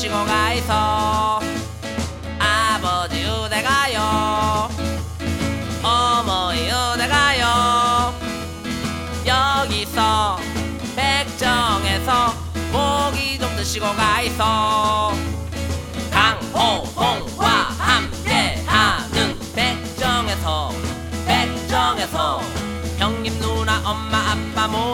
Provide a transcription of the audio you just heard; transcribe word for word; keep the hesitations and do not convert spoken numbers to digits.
드시고 가이소. 아버지 은혜 가요, 어머니 은혜 가요. 여기서 백정에서 고기 좀 드시고 가이소. 강호동과 함께하는 백정에서 백정에서 형님 누나 엄마 아빠 모